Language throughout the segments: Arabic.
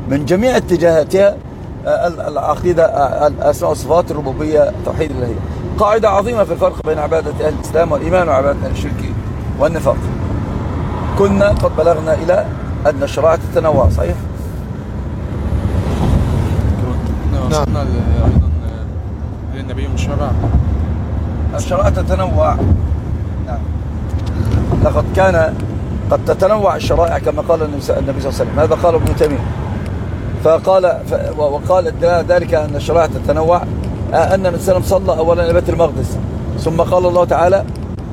من جميع اتجاهاتها، العقيدة، الأسماء والصفات، الربوبية، توحيد الإلهية. قاعدة عظيمة في الفرق بين عبادة أهل الإسلام والإيمان وعبادة أهل الشرك والنفاق. كنا قد بلغنا إلى أن الشرائع تتنوع، صحيح؟ نعم. أيضا للنبي مشرع. الشرائع تتنوع، نعم. لقد كان قد تتنوع الشرائع كما قال النبي صلى الله عليه وسلم. هذا قال ابن تيمية. وقال ذلك أن الشرائع تتنوع أن النبي صلى الله عليه وسلم صلى أولا إلى بيت المقدس، ثم قال الله تعالى،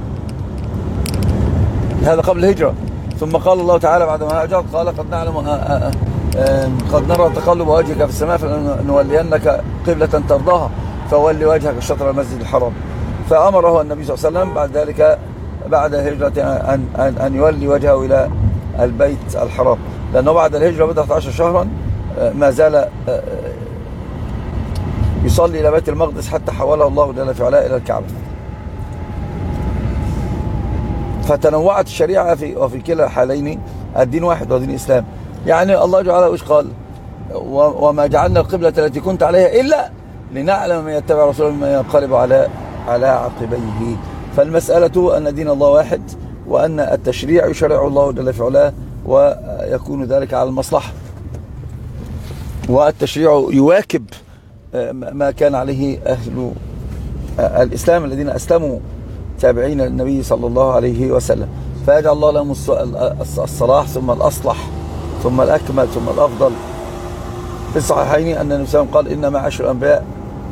هذا قبل الهجرة، ثم قال الله تعالى بعدما هاجر قال قد نعلم قد نرى تقلب وجهك في السماء فلنولينك قبلة ترضاها فولي وجهك شطر المسجد الحرام. فأمره النبي صلى الله عليه وسلم بعد ذلك بعد الهجرة أن يولي وجهه إلى البيت الحرام، لأنه بعد الهجرة بدأت 10 شهرا ما زال يصلي إلى بيت المقدس حتى حوله الله جل في علاه إلى الكعبة. فتنوعت الشريعة وفي كلا الحالين الدين واحد ودين الإسلام. يعني الله جعله وش قال؟ وما جعلنا القبلة التي كنت عليها إلا لنعلم من يتبع رسوله ممن ينقلب على عقبيه. فالمسألة أن دين الله واحد، وأن التشريع يشرع الله جل في علاه، ويكون ذلك على المصلحة، والتشريع يواكب ما كان عليه أهل الإسلام الذين أسلموا تابعين للنبي صلى الله عليه وسلم، فيجعل الله لهم الصلاح ثم الأصلح ثم الأكمل ثم الأفضل. في الصحيحين أن النبي صلى الله عليه وسلم قال إن معاشر الأنبياء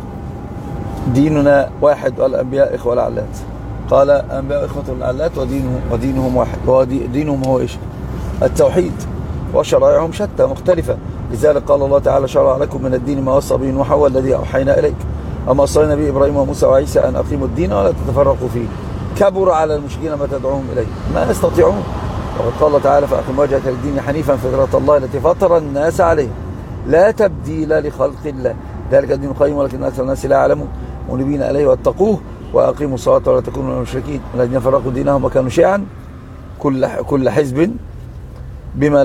ديننا واحد والأنبياء إخوة لعلات. قال أنبياء إخوة لعلات ودينهم واحد، ودينهم هو إيش؟ التوحيد، وشرائعهم شتى مختلفة. لذلك قال الله تعالى شرع لكم من الدين ما وصى به نوح والذي أوحينا إليك أما وصينا به إبراهيم وموسى وعيسى أن أقيموا الدين ولا تتفرقوا فيه كبر على المشركين ما تدعوهم إليه ما يستطيعون. وقد قال الله تعالى فأقم وجهك للدين حنيفا فطرة الله التي فطر الناس عليه لا تبديل لخلق الله ذلك الدين القيم ولكن أكثر الناس لا يعلمون منيبين إليه واتقوه وأقيموا الصلاة ولا تكونوا من المشركين الذين فرقوا دينهم وكانوا شيعا كل حزب بما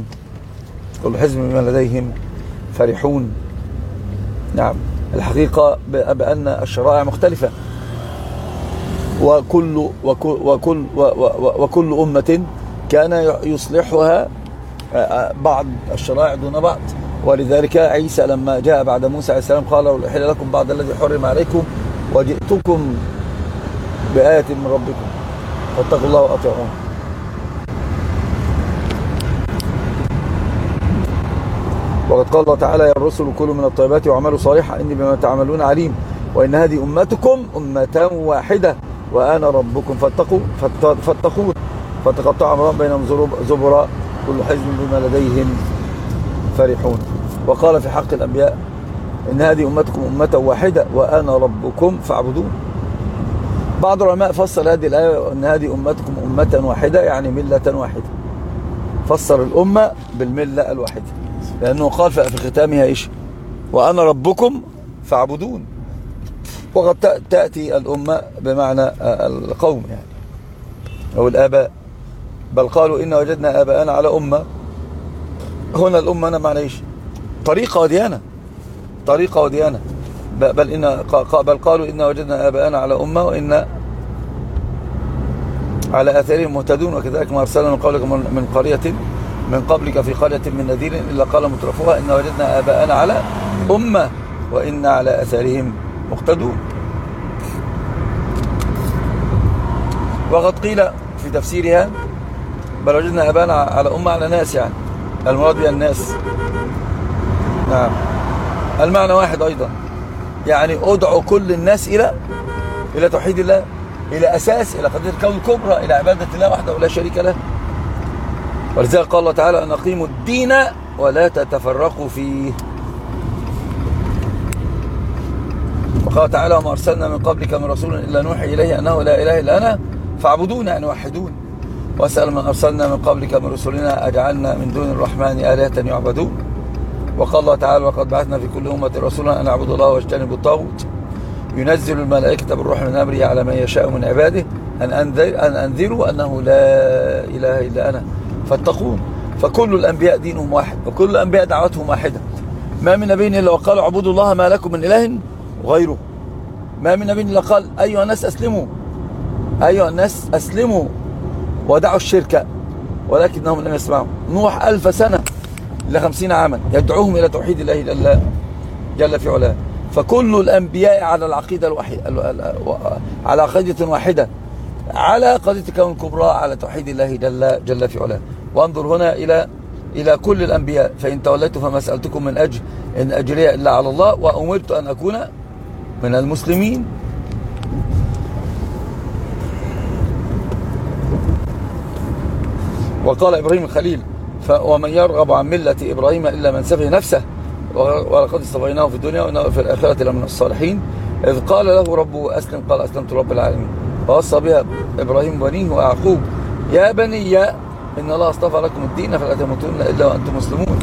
لديهم فرحون. نعم، الحقيقة بأن الشرائع مختلفة، وكل أمة كان يصلحها بعض الشرائع دون بعض. ولذلك عيسى لما جاء بعد موسى عليه السلام قال أحل لكم بعض الذي حرم عليكم وجئتكم بآية من ربكم فاتقوا الله وأطيعون. وقد قال الله تعالى يا الرسل كلوا من الطيبات واعملوا صالحا إني بما تعملون عليم وإن هذه أمتكم أمة واحدة وأنا ربكم فاتقون فتقطع أمرهم بينهم زبرا كل حزب بما لديهم فرحون. وقال في حق الأنبياء إن هذه أمتكم أمة واحدة وأنا ربكم فاعبدون. بعض العلماء فسر هذه الآية أن هذه أمتكم أمة واحدة يعني ملة واحدة، فسر الأمة بالملة الواحدة لأنه قال في ختامها إيش؟ وأنا ربكم فاعبدون. وقد تأتي الأمة بمعنى القوم يعني أو الآباء، بل قالوا إن وجدنا آباءنا على أمة. هنا الأمة أنا معنى إيش؟ طريقة وديانة بل قالوا إن وجدنا آباءنا على أمة وإن على آثارهم مهتدون وكذلك ما أرسلنا من قبلك من قبلك في قرية من نذير إلا قال مترفوها إن وجدنا آباءنا على أمة وإن على آثارهم مقتدون. وقد قيل في تفسيرها بل وجدنا آباءنا على أمة على ناس، يعني المراد بها الناس. نعم، المعنى واحد أيضا، يعني أدعو كل الناس إلى توحيد الله، إلى أساس، إلى قضية الكون الكبرى، إلى عبادة الله وحده ولا شريك له. ولذلك قال الله تعالى أن أقيموا الدين ولا تتفرقوا فيه. وقال تعالى وما أرسلنا من قبلك من رسول إلا نوحي إليه أنه لا إله إلا أنا فاعبدون يعني وحدون. واسأل من أرسلنا من قبلك من رسلنا أجعلنا من دون الرحمن آلهة يعبدون. وقال الله تعالى وقد بعثنا في كل أمة رسولا أن اعبدوا الله واجتنبوا الطاغوت ينزل الملائكة بالروح من أمره على من يشاء من عباده أن أنذروا أنه لا إله إلا أنا فاتقون. فكل الأنبياء دينهم واحد، وكل الأنبياء دعوتهم واحدة. ما من نبي إلا وقالوا اعبدوا الله ما لكم من إله غيره. ما من نبي إلا قال أيها الناس أسلموا، أيها الناس أسلموا ودعوا الشرك، ولكنهم لم يسمعوا. نوح 1000 سنة إلى 50 عاما يدعوهم إلى توحيد الله جل في علاه. فكل الأنبياء على العقيدة الوحيدة، على عقيدة واحدة، على قضية الكون الكبرى، على توحيد الله جل في علاه. وانظر هنا إلى كل الأنبياء: فإن توليتم فما سألتكم من أجر إن أجري إلا على الله وأمرت أن أكون من المسلمين. وقال إبراهيم الخليل: ومن يرغب عن ملة إبراهيم إلا من سفه نفسه ولقد اصطفيناه في الدنيا وإنه في الآخرة لمن الصالحين. إذ قال له ربه أسلم قال أسلمت رب العالمين. ووصى بها إبراهيم بنيه ويعقوب: يا بني إن الله اصطفى لكم الدين فلا تموتن إلا وأنتم مسلمون.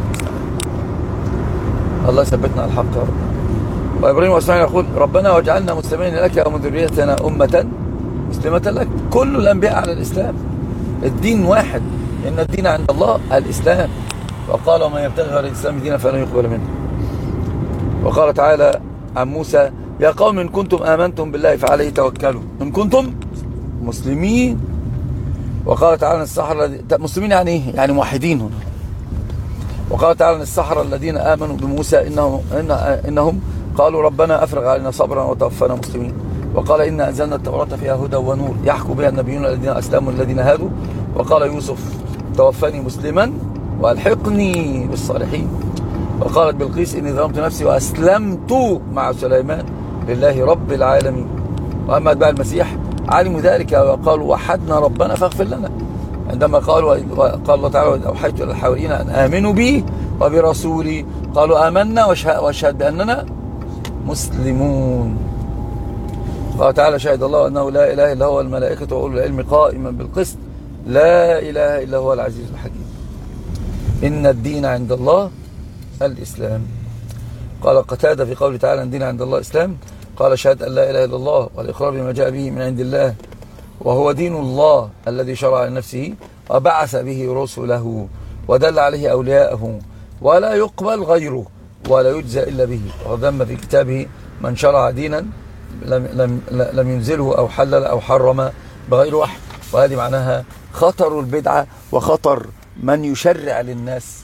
الله يثبتنا على الحق يا رب. وإبراهيم وإسماعيل يقول: ربنا واجعلنا مسلمين لك ومن ذريتنا أمة مسلمة لك. كل الأنبياء على الإسلام، الدين واحد، إن الدين عند الله الإسلام. وقال: ومن يبتغي غير الإسلام دينا فلن يقبل منه. وقال تعالى عن موسى: يا قوم إن كنتم آمنتم بالله فعليه توكلوا إن كنتم مسلمين. وقال تعالى: السحرة مسلمين يعني إيه؟ يعني موحدين هنا. وقال تعالى: السحرة الذين آمنوا بموسى إنهم قالوا ربنا أفرغ علينا صبرا وتوفنا مسلمين. وقال: إنا أنزلنا التوراة فيها هدى ونور يحكم بها النبيون الذين أسلموا الذين هادوا. وقال يوسف: توفني مسلما وألحقني بالصالحين. وقالت بلقيس: إني ظلمت نفسي وأسلمت مع سليمان لله رب العالمين. وأما أتباع المسيح علموا ذلك وقالوا: وحدنا ربنا فاغفر لنا. عندما قال الله تعالى: أوحيت إلى الحواريين أن آمنوا بي وبرسولي قالوا آمنا واشهد بأننا مسلمون. قال تعالى: شهد الله أنه لا إله إلا هو الملائكة وأولو العلم قائما بالقسط لا إله إلا هو العزيز الحكيم. إن الدين عند الله الإسلام. قال قتادة في قوله تعالى: الدين عند الله الإسلام، قال: شهد أن لا إله إلا الله والإقرار بما جاء به من عند الله وهو دين الله الذي شرع لنفسه وبعث به رسله ودل عليه أولياءه ولا يقبل غيره ولا يجزى إلا به. وذم في كتابه من شرع دينا لم ينزله أو حلل أو حرم بغير وحي. وهذه معناها خطر البدعة وخطر من يشرع للناس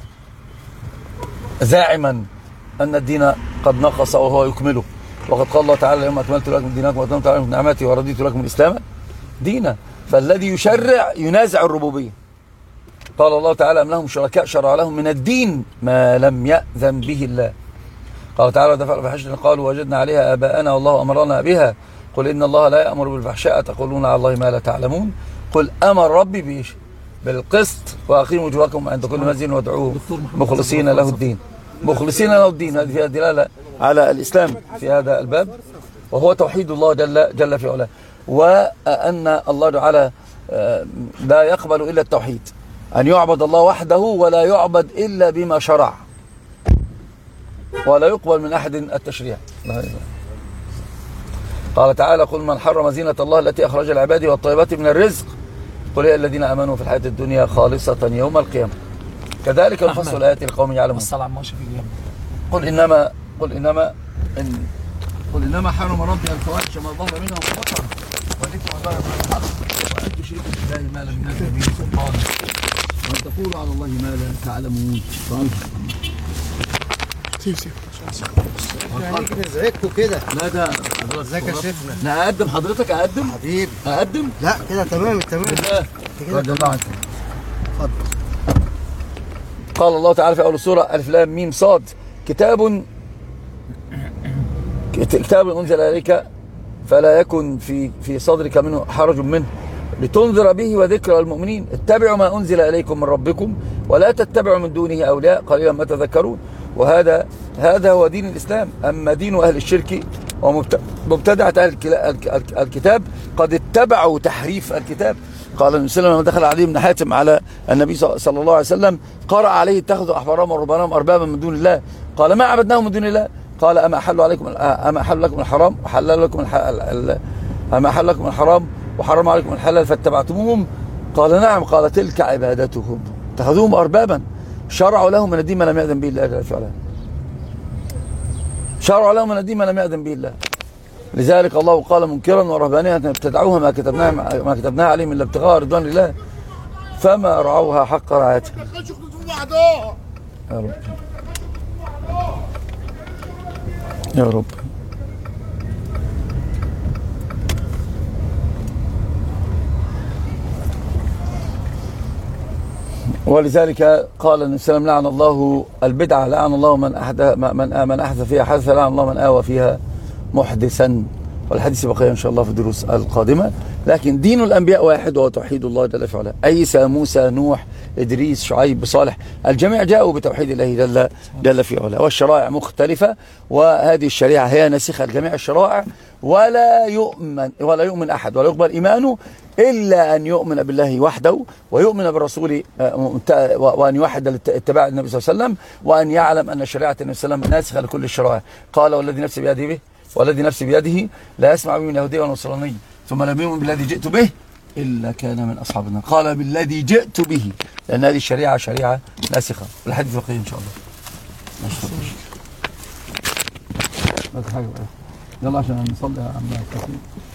زاعما أن الدين قد نقص وهو يكمله. وقد قال الله تعالى: اليوم أكملت لكم دينكم وأتممت عليكم نعمتي ورضيت لكم الإسلام دينا. فالذي يشرع ينازع الربوبية. قال الله تعالى: أم لهم شركاء شرع لهم من الدين ما لم يأذن به الله. قال تعالى: دفع الفحشة قالوا وجدنا عليها آباءنا والله أمرنا بها. قل إن الله لا يأمر بالفحشاء تقولون على الله ما لا تعلمون. قل أمر ربي بالقسط وأقيموا وجوهكم عند كل مسجد وادعوه مخلصين له الدين. مخلصين له الدين، هذه فيها دلالة على الإسلام في هذا الباب، وهو توحيد الله جل في علاه. وأن الله تعالى لا يقبل إلا التوحيد، أن يعبد الله وحده ولا يعبد إلا بما شرع، ولا يقبل من أحد التشريع. قال تعالى: قل من حرم زينة الله التي أخرج العباد والطيبات من الرزق قل هي الذين آمنوا في الحياة الدنيا خالصة يوم القيامة. كذلك نفصل الآيات لقوم يعلمون. قل إنما حرم ربي الفواحش ما ظهر منها وما بطن والإثم والبغي بغير الحق وأن تشركوا بالله ما لم ينزل به سلطانا وأن تقولوا على الله ما لا تعلمون. يعني كده زعجتوا كده. لا ده ازيك يا شيخنا؟ لا أقدم حضرتك، أقدم حبيبي. أقدم؟ لا كده تمام. رضي الله عنك. اتفضل. قال الله تعالى في أول السورة: ألف لام ميم صاد كتاب أنزل إليك فلا يكن في صدرك منه حرج منه لتنذر به وذكر المؤمنين. اتبعوا ما أنزل إليكم من ربكم ولا تتبعوا من دونه أولياء قليلا ما تذكرون. وهذا هو دين الإسلام. أما دين أهل الشرك ومبتدعة أهل الكتاب قد اتبعوا تحريف الكتاب. قال النبي صلى الله عليه وسلم لما دخل علي بن حاتم على النبي صلى الله عليه وسلم قرأ عليه: اتخذوا أحبارهم ورهبانهم أربابا من دون الله. قال: ما عبدناهم من دون الله. قال: أما أحل لكم الحرام وحلل لكم أما أحل لكم الحرام وحرم عليكم الحلال فاتبعتموهم. قال: نعم. قال: تلك عبادتهم. اتخذوهم أربابا شرعوا لهم من الدين ما لم يأذن به الله جل في علاه. شرعوا لهم من الدين ما لم يأذن به الله. لذلك الله قال منكرا ورهبانية ابتدعوها ما كتبناها عليهم إلا ابتغاء رضوان الله فما رعوها حق رعايتها. يا رب يا رب. ولذلك قال النبي صلى الله عليه وسلم: لعن الله البدعة، لعن الله من أحدث فيها حدثا، لعن الله من آوى فيها محدثا. والحديث بقية إن شاء الله في الدروس القادمة. لكن دين الأنبياء واحد وهو توحيد الله جل في علاه. عيسى، موسى، نوح، إدريس، شعيب، صالح، الجميع جاءوا بتوحيد الله جل في علاه. والشرائع مختلفة، وهذه الشريعة هي ناسخة لجميع الشرائع، ولا يؤمن أحد ولا يقبل إيمانه إلا أن يؤمن بالله وحده، ويؤمن بالرسول، وأن يوحد اتباع النبي صلى الله عليه وسلم، وأن يعلم أن شريعة النبي صلى الله عليه وسلم ناسخة لكل الشرائع. قال: والذي نفسي بيده لا يسمع به من يهودي ولا نصراني ثم لم يؤمن بالذي جئت به إلا كان من أصحاب النار. قال: بالذي جئت به، لأن هذه الشريعة شريعة ناسخة. والحديث بقية إن شاء الله. يلا عشان نصلي على